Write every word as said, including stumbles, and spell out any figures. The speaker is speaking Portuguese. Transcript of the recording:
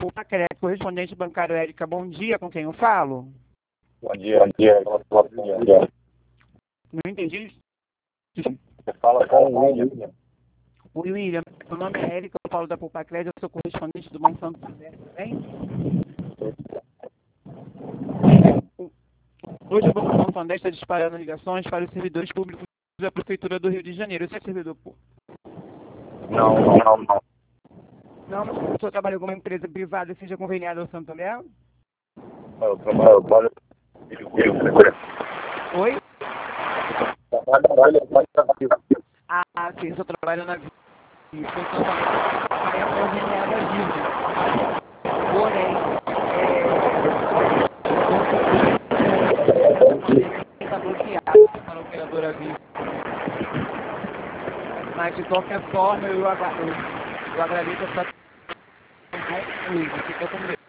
Poupa-Crédito, correspondente bancário Érica, bom dia, com quem eu falo? Bom dia, bom dia. Bom dia. Não entendi. Você fala com o William. Oi, William, meu nome é Érica, eu falo da Poupa-Crédito, eu sou correspondente do Banco Santander, tudo bem? Hoje o Banco Santander está disparando ligações para os servidores públicos da Prefeitura do Rio de Janeiro. Você é servidor público? Não, não, não, não. Não, mas o senhor trabalha em alguma empresa privada e seja conveniada ao Santander? Eu trabalho, eu trabalho. Oi? Trabalho, trabalho, trabalho. Ah, sim, eu sou trabalho na vida. O Santander é conveniada à vida. Porém, é... está bloqueado para a operadora Vivo. Mas, de qualquer forma, eu, agra... eu agradeço a sua atenção. Fica com Deus.